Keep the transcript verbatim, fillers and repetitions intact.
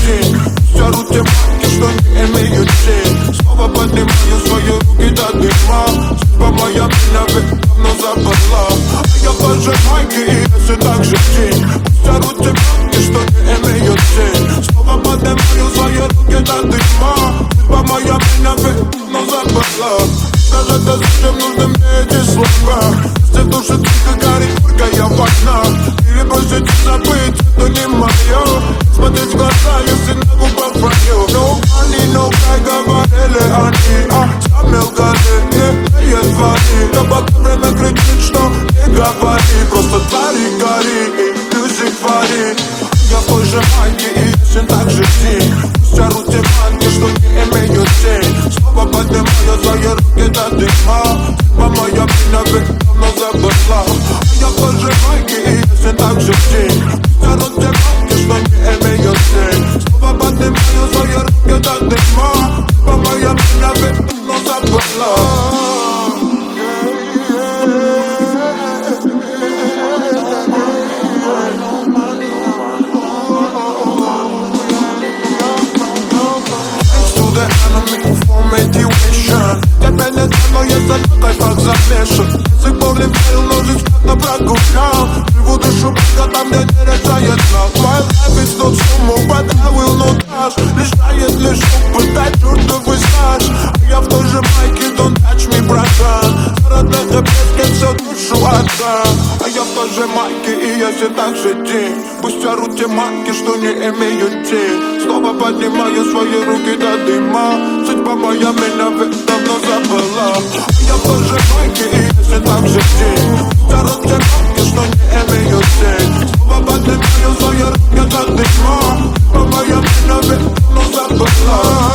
день. Пусть орут те маки, что не имеют тень. Снова поднимаю свои руки до дыма. Судьба моя меня ведь давно забрала. А я тоже майки, и я все так же день. Пусть орут те маки, что не имеют тень. Снова поднимаю свои руки до дыма. Судьба моя меня ведь давно забрала. Скажи, да зачем нужны мне эти слова? Если в душе тихо горит горькая война. Или бросить и забыть, это не мое. Смотреть в глаза, если на губах вранье. No money, no cry, говорили они. А сами лгали, не твари. Да пока время кричит, что не говори. Просто твори, гори и music вари. Я в той же майке и ясен так же день. Пусть орут те манки, что не имеют тень. Снова поднимаю свои руки до дыма. Судьба моя меня ведь давно забрала. Я в той же майке и ясен так же день. Пусть орут те манки, что не имеют тень. Снова поднимаю свои руки до дыма. Судьба моя меня ведь давно забрала. Тебя нет, но я за кайфах замешан. До сих пор не верил, но жизнь как-то прогулял. Живу душу, когда мне не решает нас. My life is not summer, but I will not dash. Лишает лишь пытать чертовый стаж. А я в той же майке, don't touch me, братан. За родных и близких всю душу отдам. А я в той же майке, и я все так же день. Пусть орут те маки, что не имеют тень. Снова поднимаю свои руки до дыма. Судьба моя меня ведь давно забыла. Я в той же майке, и я все так же день. Пусть орут те маки, что не имеют тень. Снова поднимаю свои руки до дыма. Судьба моя меня ведь давно забыла.